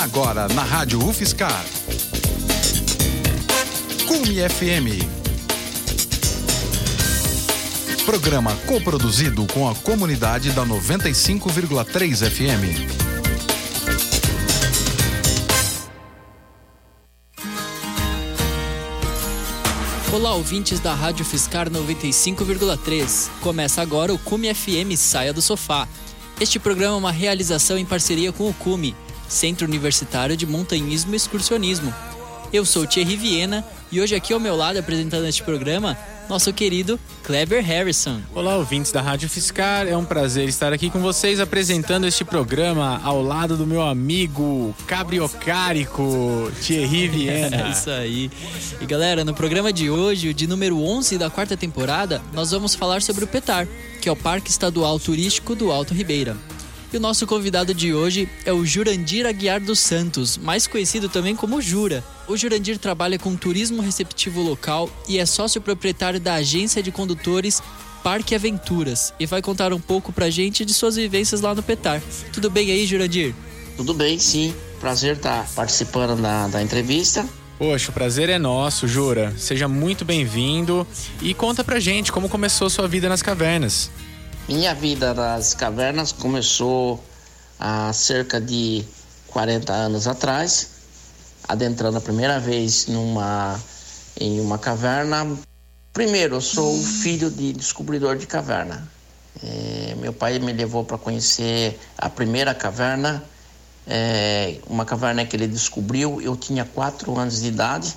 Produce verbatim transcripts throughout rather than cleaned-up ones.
Agora na Rádio UFSCar. Cume F M. Programa coproduzido com a comunidade da noventa e cinco vírgula três F M. Olá, ouvintes da Rádio UFSCar noventa e cinco vírgula três. Começa agora o Cume F M Saia do Sofá. Este programa é uma realização em parceria com o Cume, Centro Universitário de Montanhismo e Excursionismo. Eu sou Thierry Viena e hoje aqui ao meu lado, apresentando este programa, nosso querido Kleber Harrison. Olá, ouvintes da Rádio UFSCar, é um prazer estar aqui com vocês apresentando este programa ao lado do meu amigo cabriocárico Thierry Viena. É isso aí. E galera, no programa de hoje, o de número onze da quarta temporada, nós vamos falar sobre o Petar, que é o Parque Estadual Turístico do Alto Ribeira. E o nosso convidado de hoje é o Jurandir Aguiar dos Santos, mais conhecido também como Jura. O Jurandir trabalha com turismo receptivo local e é sócio proprietário da agência de condutores Parque Aventuras e vai contar um pouco pra gente de suas vivências lá no Petar. Tudo bem aí, Jurandir? Tudo bem, sim. Prazer estar participando da, da entrevista. Poxa, o prazer é nosso, Jura. Seja muito bem-vindo e conta pra gente como começou sua vida nas cavernas. Minha vida nas cavernas começou há cerca de quarenta anos atrás, adentrando a primeira vez numa, em uma caverna. Primeiro, eu sou filho de descobridor de caverna. É, meu pai me levou para conhecer a primeira caverna, é, uma caverna que ele descobriu. Eu tinha quatro anos de idade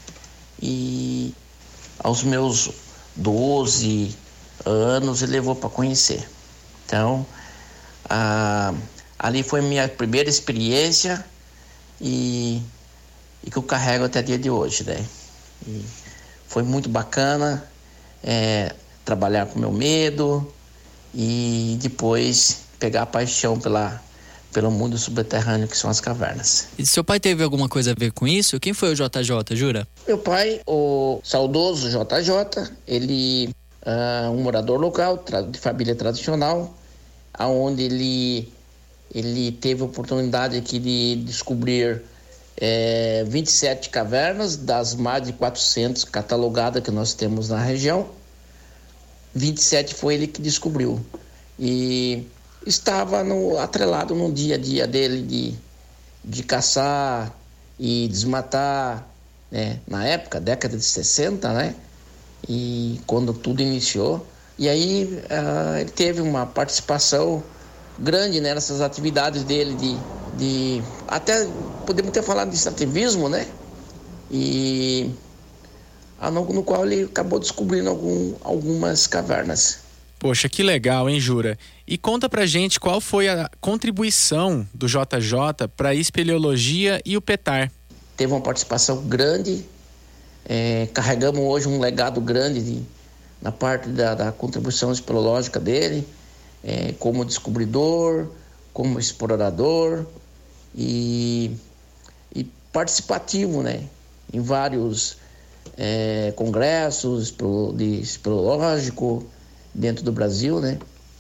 e aos meus doze anos ele levou para conhecer. Então, ah, ali foi minha primeira experiência e, e que eu carrego até o dia de hoje, né? E foi muito bacana é, trabalhar com meu medo e depois pegar a paixão pela, pelo mundo subterrâneo que são as cavernas. E seu pai teve alguma coisa a ver com isso? Quem foi o J J, Jura? Meu pai, o saudoso J J, ele Uh, um morador local, tra- de família tradicional, onde ele, ele teve a oportunidade aqui de descobrir é, vinte e sete cavernas, das mais de quatrocentas catalogadas que nós temos na região. vinte e sete foi ele que descobriu. E estava no, atrelado no dia a dia dele de, de caçar e desmatar, né? Na época, década de sessenta, né? E quando tudo iniciou, e aí uh, ele teve uma participação grande, né, nessas atividades dele de, de até podemos ter falado de extrativismo, né, e uh, no, no qual ele acabou descobrindo algum, algumas cavernas. Poxa, que legal, hein, Jura? E conta pra gente qual foi a contribuição do J J para a espeleologia e o Petar. Teve uma participação grande. É, carregamos hoje um legado grande de, na parte da, da contribuição espeleológica dele, é, como descobridor, como explorador e, e participativo, né, em vários é, congressos de espeleológico dentro do Brasil, né,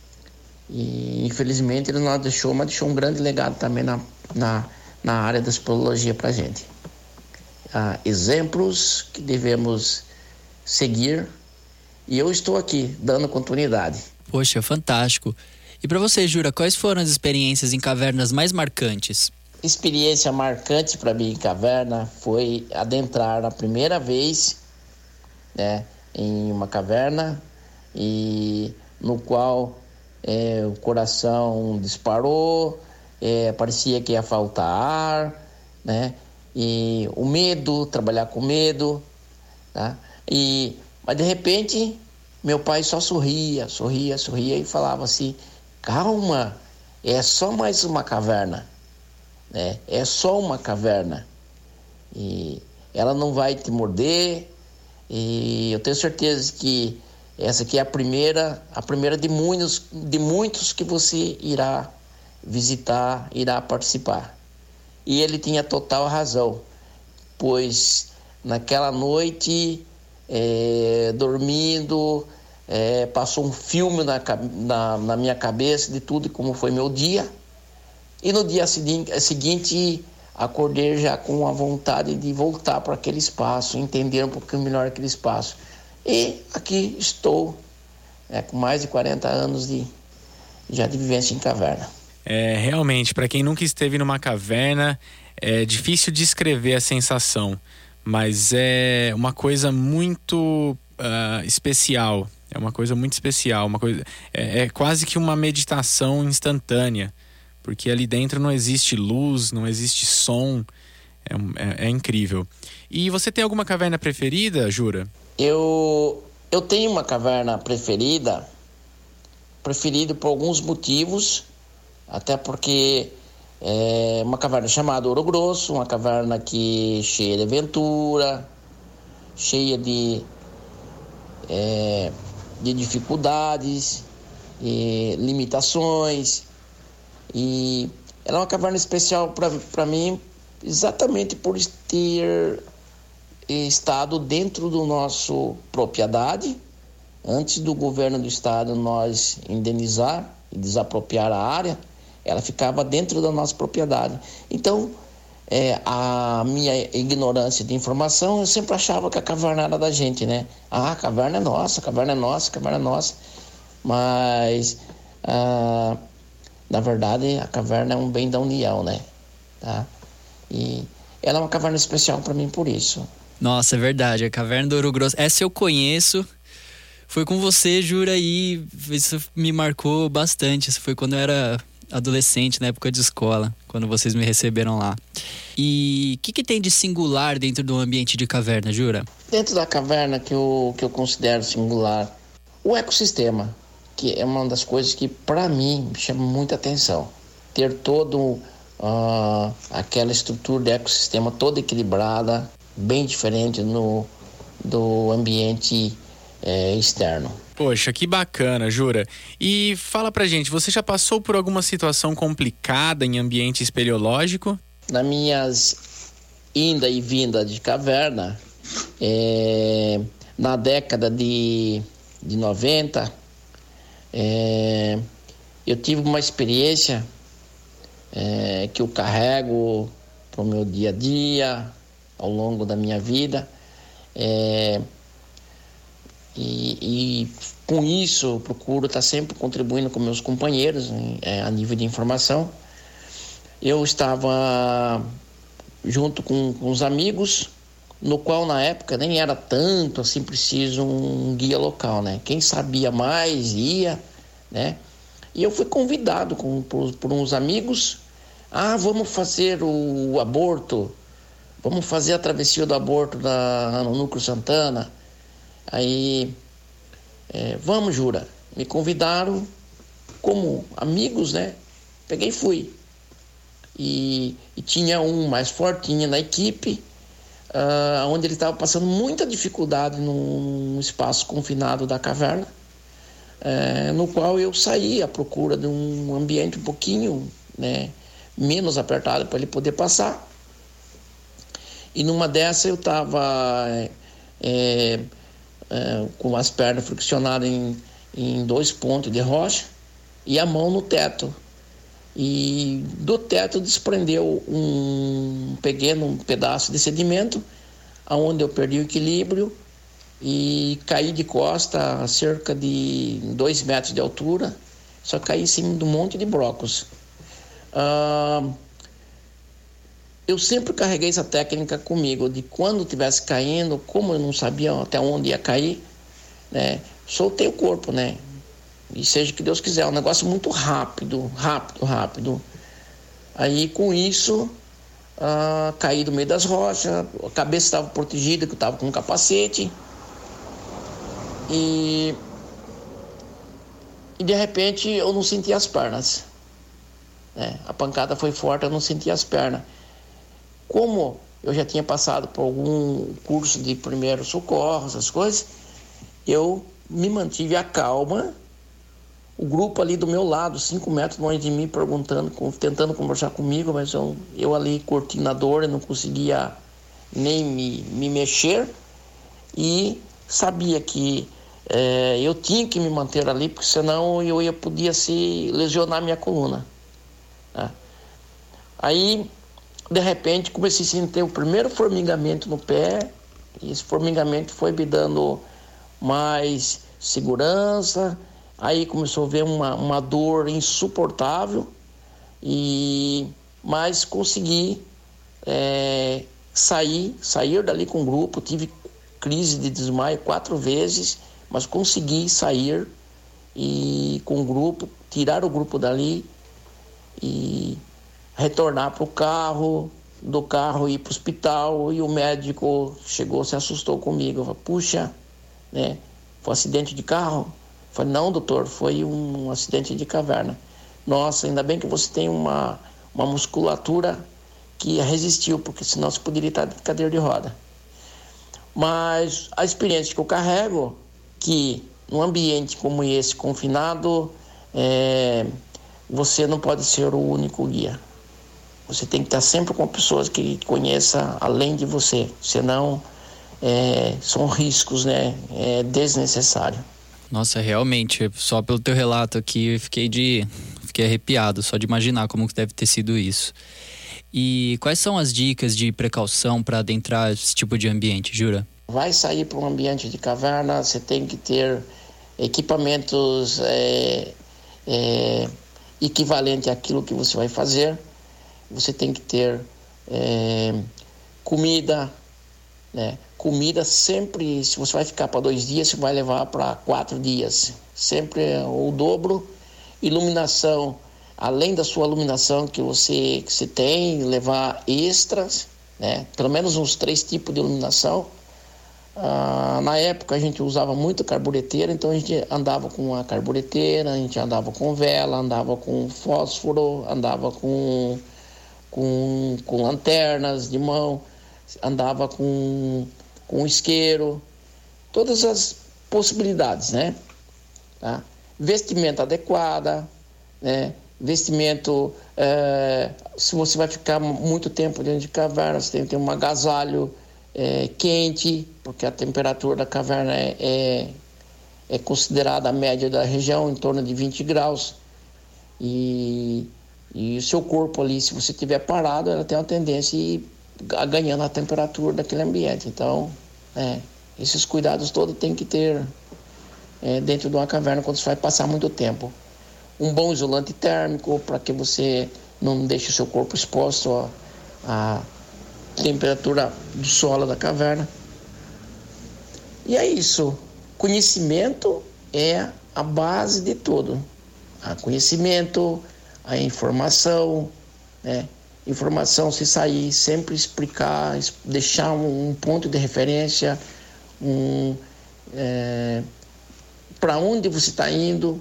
e infelizmente ele não deixou, mas deixou um grande legado também na, na, na área da espeleologia pra gente. Ah, exemplos que devemos seguir e eu estou aqui dando continuidade. Poxa, fantástico. E para você, Jura, quais foram as experiências em cavernas mais marcantes? Experiência marcante para mim em caverna foi adentrar a primeira vez, né, em uma caverna e no qual é, o coração disparou, é, parecia que ia faltar ar, né? E o medo, trabalhar com medo, tá? E, mas de repente, meu pai só sorria, sorria, sorria e falava assim: calma, é só mais uma caverna, né? É só uma caverna. E ela não vai te morder, e eu tenho certeza que essa aqui é a primeira, a primeira de muitos, de muitos que você irá visitar, irá participar. E ele tinha total razão, pois naquela noite, é, dormindo, é, passou um filme na, na, na minha cabeça de tudo como foi meu dia. E no dia seguinte, seguinte acordei já com a vontade de voltar para aquele espaço, entender um pouquinho melhor aquele espaço. E aqui estou, né, com mais de quarenta anos de, já de vivência em caverna. É, realmente, para quem nunca esteve numa caverna, é difícil descrever a sensação, mas é uma coisa muito uh, especial. É uma coisa muito especial, uma coisa, é, é quase que uma meditação instantânea, porque ali dentro não existe luz, não existe som, é, é, é incrível. E você tem alguma caverna preferida, Jura? Eu, eu tenho uma caverna preferida, preferida por alguns motivos, até porque é uma caverna chamada Ouro Grosso, uma caverna que cheia de aventura, cheia de, é, de dificuldades, e limitações, e ela é uma caverna especial para mim exatamente por ter estado dentro do nosso propriedade. Antes do governo do estado nós indenizar e desapropriar a área, ela ficava dentro da nossa propriedade. Então, é, a minha ignorância de informação, eu sempre achava que a caverna era da gente, né? Ah, a caverna é nossa, a caverna é nossa, a caverna é nossa. Mas, ah, na verdade, a caverna é um bem da União, né? Tá? E ela é uma caverna especial para mim por isso. Nossa, é verdade, a Caverna do Ouro Grosso, essa eu conheço. Foi com você, Jura, e isso me marcou bastante. Isso foi quando eu era adolescente, na época de escola, quando vocês me receberam lá. E o que, que tem de singular dentro do ambiente de caverna, Jura? Dentro da caverna que eu, que eu considero singular, o ecossistema, que é uma das coisas que, para mim, me chama muita atenção. Ter todo uh, aquela estrutura de ecossistema toda equilibrada, bem diferente no, do ambiente é, externo. Poxa, que bacana, Jura. E fala pra gente, você já passou por alguma situação complicada em ambiente espeleológico? Nas minhas ida e vinda de caverna, é, na década de, de noventa, é, eu tive uma experiência é, que eu carrego para o meu dia a dia, ao longo da minha vida, é, e, e com isso eu procuro estar sempre contribuindo com meus companheiros é, a nível de informação. Eu estava junto com, com os amigos, no qual na época nem era tanto assim preciso um guia local, né? Quem sabia mais ia, né? E eu fui convidado com, por, por uns amigos, ah, vamos fazer o aborto, vamos fazer a travessia do aborto da, no Núcleo Santana. Aí, é, vamos, Jura. Me convidaram como amigos, né? Peguei e fui. E, e tinha um mais fortinho na equipe, uh, onde ele estava passando muita dificuldade num espaço confinado da caverna, uh, no qual eu saí à procura de um ambiente um pouquinho, né, menos apertado para ele poder passar. E numa dessa eu estava é, é, com as pernas friccionadas em, em dois pontos de rocha e a mão no teto. E do teto desprendeu um pequeno pedaço de sedimento, aonde eu perdi o equilíbrio e caí de costa a cerca de dois metros de altura, só caí em cima de um monte de brocos. Ah, eu sempre carreguei essa técnica comigo, de quando estivesse caindo, como eu não sabia até onde ia cair, né, soltei o corpo, né? E seja o que Deus quiser, é um negócio muito rápido, rápido, rápido. Aí com isso, ah, caí do meio das rochas, a cabeça estava protegida, que eu estava com um capacete. E, e de repente eu não senti as pernas. Né? A pancada foi forte, eu não senti as pernas. Como eu já tinha passado por algum curso de primeiros socorros, essas coisas, eu me mantive a calma. O grupo ali do meu lado, cinco metros longe de mim, perguntando, tentando conversar comigo, mas eu, eu ali curtindo a dor, eu não conseguia nem me, me mexer. E sabia que é, eu tinha que me manter ali, porque senão eu ia, podia se lesionar minha coluna. Né? Aí de repente comecei a sentir o primeiro formigamento no pé, e esse formigamento foi me dando mais segurança, aí começou a ver uma, uma dor insuportável, e mas consegui é, sair, sair dali com o grupo, tive crise de desmaio quatro vezes, mas consegui sair e com o grupo, tirar o grupo dali e retornar para o carro, do carro ir para o hospital, e o médico chegou, se assustou comigo, falou, puxa, né, foi um acidente de carro? Eu falei, não, doutor, foi um acidente de caverna. Nossa, ainda bem que você tem uma, uma musculatura que resistiu, porque senão você poderia estar de cadeira de roda. Mas a experiência que eu carrego, que num ambiente como esse, confinado, é, você não pode ser o único guia. Você tem que estar sempre com pessoas que conheçam além de você, senão é, são riscos, né, é desnecessário. Nossa, realmente, só pelo teu relato aqui, eu fiquei de fiquei arrepiado, só de imaginar como que deve ter sido isso. E quais são as dicas de precaução para adentrar esse tipo de ambiente, Jura? Vai sair para um ambiente de caverna, você tem que ter equipamentos é, é, equivalente àquilo que você vai fazer. Você tem que ter é, comida, né? Comida sempre, se você vai ficar para dois dias, você vai levar para quatro dias. Sempre o dobro. Iluminação, além da sua iluminação que você, que você tem, levar extras, né? Pelo menos uns três tipos de iluminação. Ah, na época a gente usava muito carbureteira, então a gente andava com a carbureteira, a gente andava com vela, andava com fósforo, andava com, com, com lanternas de mão, andava com, com isqueiro, todas as possibilidades, né? Tá? Vestimenta adequada, né? Vestimento, é, se você vai ficar muito tempo dentro de caverna, você tem que ter um agasalho É, quente, porque a temperatura da caverna é, é, é considerada a média da região, em torno de vinte graus. E, e o seu corpo ali, se você estiver parado, ela tem uma tendência a ir ganhando a temperatura daquele ambiente. Então, é, esses cuidados todos tem que ter é, dentro de uma caverna quando você vai passar muito tempo. Um bom isolante térmico, para que você não deixe o seu corpo exposto a, a temperatura do solo da caverna. E é isso. Conhecimento é a base de tudo. A conhecimento, a informação, né? Informação, se sair, sempre explicar, deixar um, um ponto de referência, um, é, para onde você está indo,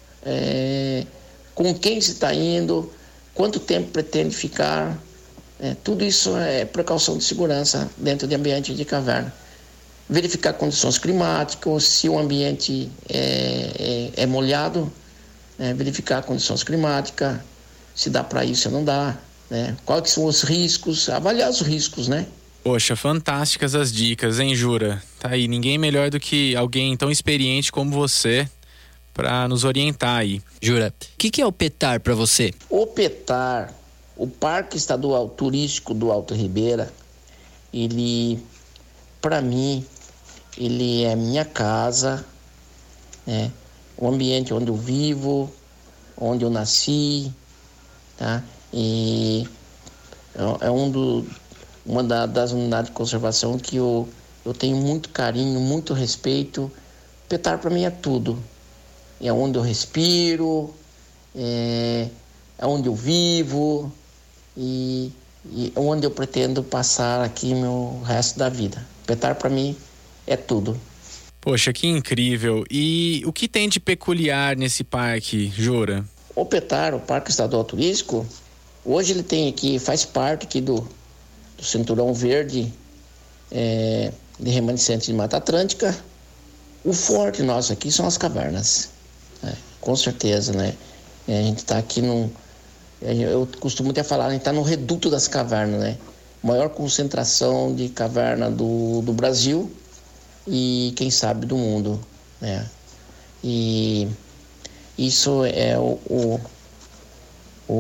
é, com quem você está indo, quanto tempo pretende ficar. É, tudo isso é precaução de segurança dentro de ambiente de caverna. Verificar condições climáticas, se o ambiente é, é, é molhado, né? Verificar condições climáticas, se dá para isso ou não dá, né? Quais são os riscos, avaliar os riscos, né? Poxa, fantásticas as dicas, hein, Jura? Tá aí, ninguém melhor do que alguém tão experiente como você para nos orientar aí. Jura, o que, que é o PETAR para você? O PETAR, o Parque Estadual Turístico do Alto Ribeira, ele, para mim, ele é minha casa, né? O ambiente onde eu vivo, onde eu nasci, tá? E é um do, uma da, das unidades de conservação que eu, eu tenho muito carinho, muito respeito. PETAR para mim é tudo. É onde eu respiro, é, é onde eu vivo, E, e onde eu pretendo passar aqui meu resto da vida. PETAR para mim é tudo. Poxa, que incrível. E o que tem de peculiar nesse parque, Jura? O PETAR, o Parque Estadual Turístico, hoje ele tem aqui, faz parte aqui do, do Cinturão Verde é, de Remanescentes de Mata Atlântica. O forte nosso aqui são as cavernas, né? Com certeza, né? A gente está aqui num... Eu costumo até falar, a gente está no reduto das cavernas, né? Maior concentração de caverna do, do Brasil e, quem sabe, do mundo, né? E isso é o, o, o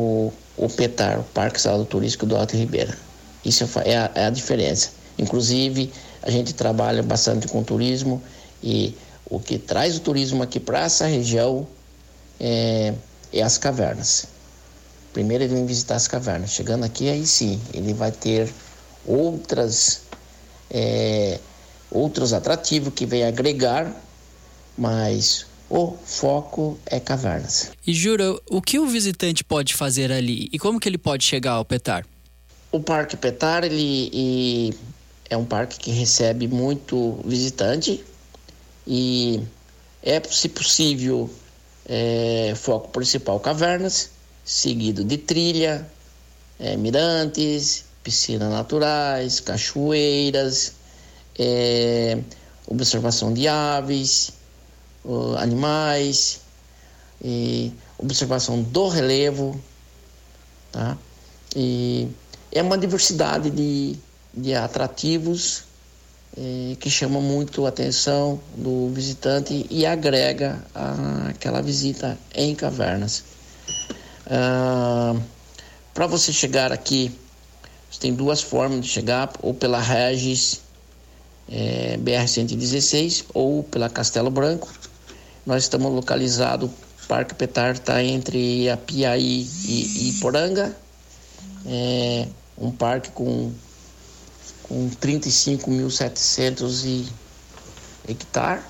o Petar, o Parque Estadual Turístico do Alto Ribeira. Isso é a, é a diferença. Inclusive, a gente trabalha bastante com turismo e o que traz o turismo aqui para essa região é, é as cavernas. Primeiro ele vem visitar as cavernas. Chegando aqui, aí sim, ele vai ter outras, é, outros atrativos que vem agregar, mas o foco é cavernas. E Jura, o que o visitante pode fazer ali e como que ele pode chegar ao Petar? O Parque Petar, ele, ele é um parque que recebe muito visitante e é, se possível, é, foco principal cavernas, seguido de trilha, é, mirantes, piscinas naturais, cachoeiras, é, observação de aves, uh, animais, e observação do relevo, tá? E é uma diversidade de, de atrativos é, que chama muito a atenção do visitante e agrega a, aquela visita em cavernas. Ah, para você chegar aqui, você tem duas formas de chegar, ou pela Regis é, B R cento e dezesseis ou pela Castelo Branco. Nós estamos localizados, o Parque Petar está entre Apiaí e Iporanga, é um parque com, com trinta e cinco mil e setecentos hectares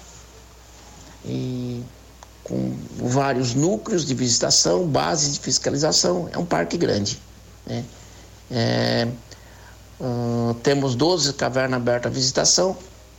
e com vários núcleos de visitação, bases de fiscalização. É um parque grande, né? É, uh, temos doze cavernas abertas à visitação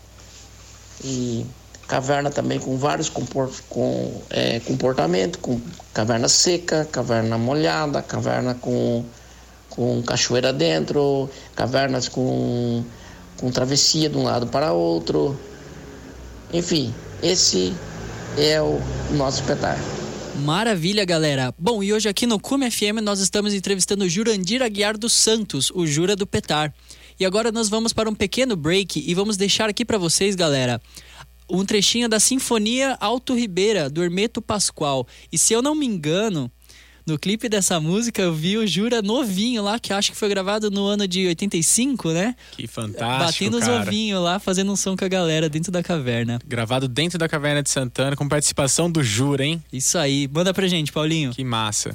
e caverna também com vários comport, com, é, comportamentos, com caverna seca, caverna molhada, caverna com, com cachoeira dentro, cavernas com, com travessia de um lado para outro. Enfim, esse é o nosso Petar. Maravilha, galera. Bom, e hoje aqui no Cume F M nós estamos entrevistando o Jurandir Aguiar dos Santos, o Jura do Petar. E agora nós vamos para um pequeno break e vamos deixar aqui para vocês, galera, um trechinho da Sinfonia Alto Ribeira, do Hermeto Pascoal. E se eu não me engano, no clipe dessa música eu vi o Jura novinho lá, que acho que foi gravado no ano de oitenta e cinco, né? Que fantástico, batendo os cara. ovinhos lá, fazendo um som com a galera dentro da caverna. Gravado dentro da Caverna de Santana, com participação do Jura, hein? Isso aí. Manda pra gente, Paulinho. Que massa.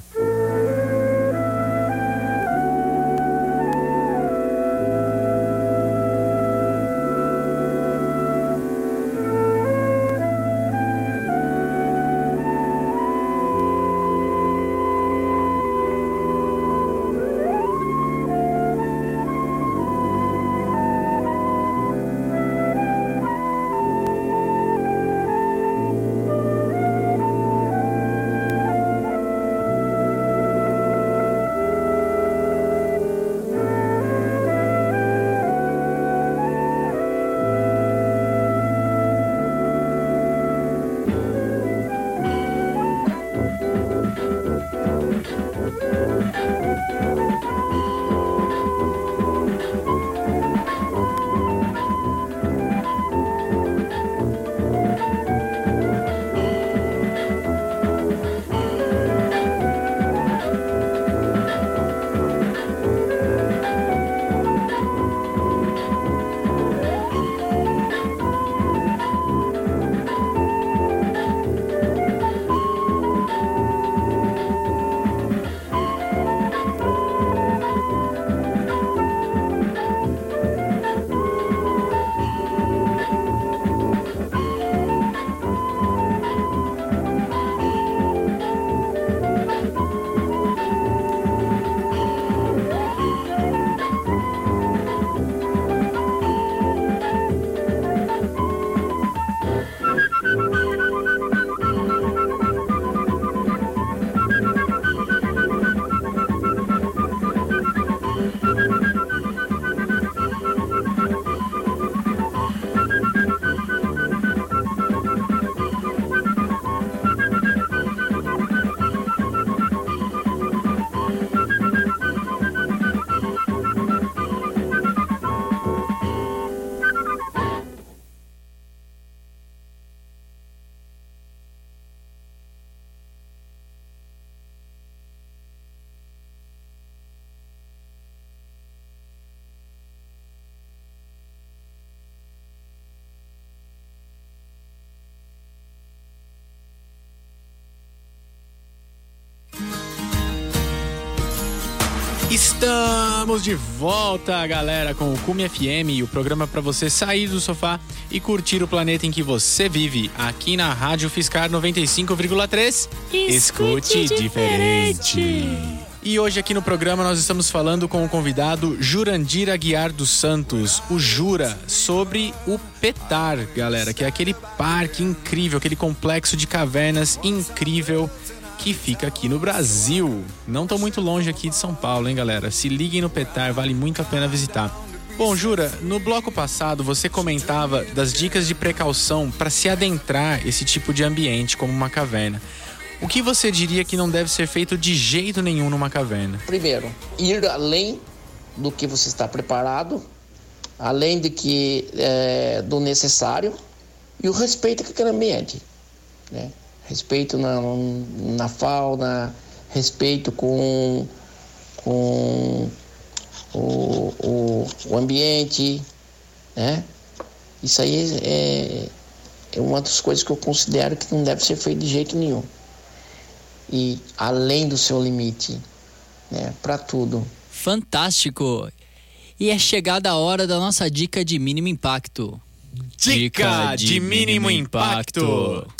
Estamos de volta, galera, com o Cume F M, o programa para você sair do sofá e curtir o planeta em que você vive, aqui na Rádio Fiscar noventa e cinco vírgula três. Escute, Escute diferente. diferente. E hoje aqui no programa nós estamos falando com o convidado Jurandir Aguiar dos Santos, o Jura, sobre o Petar, galera, que é aquele parque incrível, aquele complexo de cavernas incrível que fica aqui no Brasil. Não tô muito longe aqui de São Paulo, hein, galera? Se liguem no Petar, vale muito a pena visitar. Bom, Jura, no bloco passado você comentava das dicas de precaução para se adentrar esse tipo de ambiente, como uma caverna. O que você diria que não deve ser feito de jeito nenhum numa caverna? Primeiro, ir além do que você está preparado, além de que, é, do necessário, e o respeito com aquele ambiente, né? Respeito na, na fauna, respeito com, com o, o, o ambiente, né? Isso aí é, é uma das coisas que eu considero que não deve ser feito de jeito nenhum. E além do seu limite, né? Para tudo. Fantástico! E é chegada a hora da nossa dica de mínimo impacto. Dica de, de mínimo, mínimo impacto. impacto.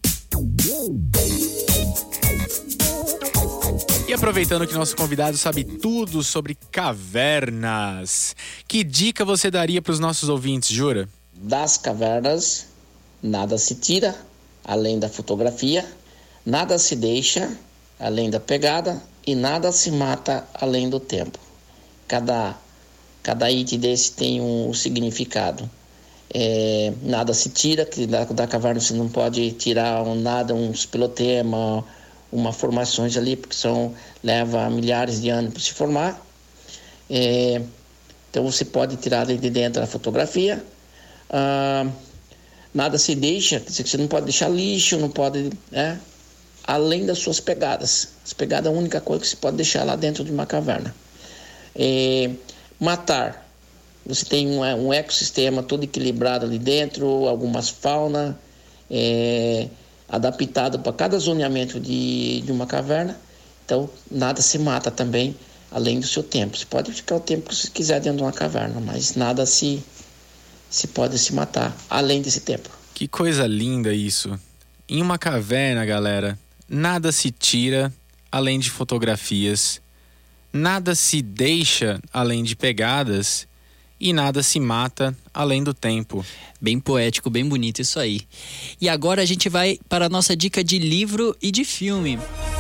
E aproveitando que nosso convidado sabe tudo sobre cavernas, que dica você daria para os nossos ouvintes, Jura? Das cavernas, nada se tira, além da fotografia, nada se deixa, além da pegada, e nada se mata, além do tempo. Cada, cada item desse tem um, um significado. É, nada se tira, que da, da caverna você não pode tirar um, nada, uns pelotema, uma formações ali, porque são, leva milhares de anos para se formar. É, então você pode tirar de dentro a fotografia. Ah, nada se deixa, você não pode deixar lixo, não pode, né? Além das suas pegadas. As pegadas é a única coisa que você pode deixar lá dentro de uma caverna. É, matar. Você tem um, um ecossistema todo equilibrado ali dentro, algumas faunas, é, adaptado para cada zoneamento de, de uma caverna. Então, nada se mata também, além do seu tempo. Você pode ficar o tempo que você quiser dentro de uma caverna, mas nada se, se pode se matar, além desse tempo. Que coisa linda isso. Em uma caverna, galera, nada se tira, além de fotografias. Nada se deixa, além de pegadas. E nada se mata além do tempo. Bem poético, bem bonito isso aí. E agora a gente vai para a nossa dica de livro e de filme.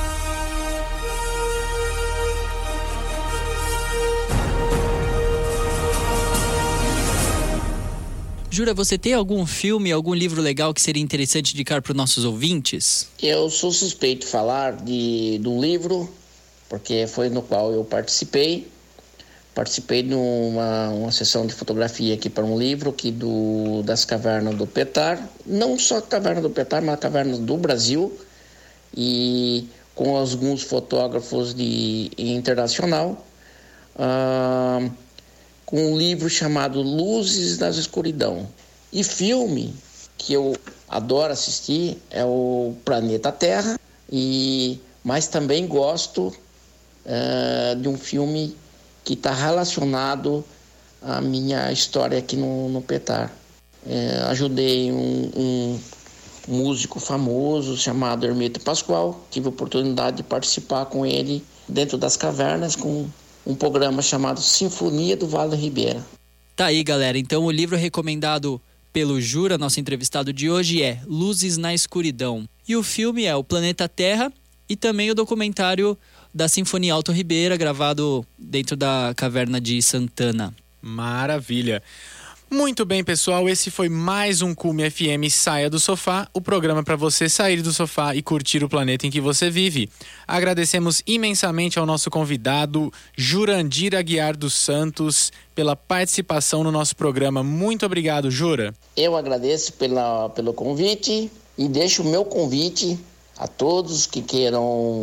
Jura, você tem algum filme, algum livro legal que seria interessante indicar para os nossos ouvintes? Eu sou suspeito de falar de, de um livro, porque foi no qual eu participei. Participei de uma, uma sessão de fotografia aqui para um livro aqui do, das cavernas do Petar. Não só a caverna do Petar, mas a caverna do Brasil. E com alguns fotógrafos de internacional. Ah, com um livro chamado Luzes na Escuridão. E filme que eu adoro assistir é o Planeta Terra. E, mas também gosto ah, de um filme que está relacionado à minha história aqui no, no Petar. É, ajudei um, um músico famoso chamado Hermeto Pascoal. Tive a oportunidade de participar com ele dentro das cavernas com um programa chamado Sinfonia do Vale do Ribeira. Tá aí, galera. Então o livro recomendado pelo Jura, nosso entrevistado de hoje, é Luzes na Escuridão. E o filme é O Planeta Terra e também o documentário da Sinfonia Alto Ribeira, gravado dentro da caverna de Santana. Maravilha! Muito bem, pessoal, esse foi mais um Cume F M Saia do Sofá, o programa para você sair do sofá e curtir o planeta em que você vive. Agradecemos imensamente ao nosso convidado, Jurandir Aguiar dos Santos, pela participação no nosso programa. Muito obrigado, Jura. Eu agradeço pela, pelo convite e deixo o meu convite a todos que queiram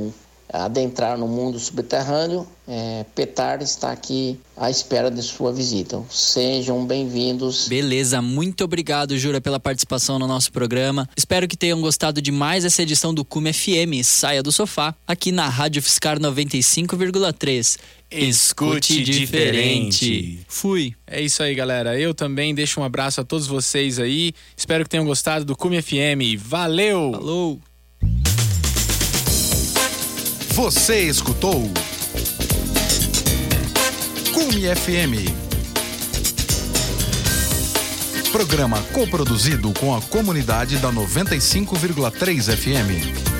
adentrar no mundo subterrâneo, é, Petar está aqui à espera de sua visita. Sejam bem-vindos. Beleza, muito obrigado, Jura, pela participação no nosso programa. Espero que tenham gostado de mais essa edição do Cume F M, Saia do Sofá, aqui na Rádio Fiscar noventa e cinco vírgula três. Escute diferente. Fui. É isso aí, galera. Eu também deixo um abraço a todos vocês aí. Espero que tenham gostado do Cume F M. Valeu! Falou! Você escutou Cume F M. Programa coproduzido com a comunidade da noventa e cinco vírgula três F M.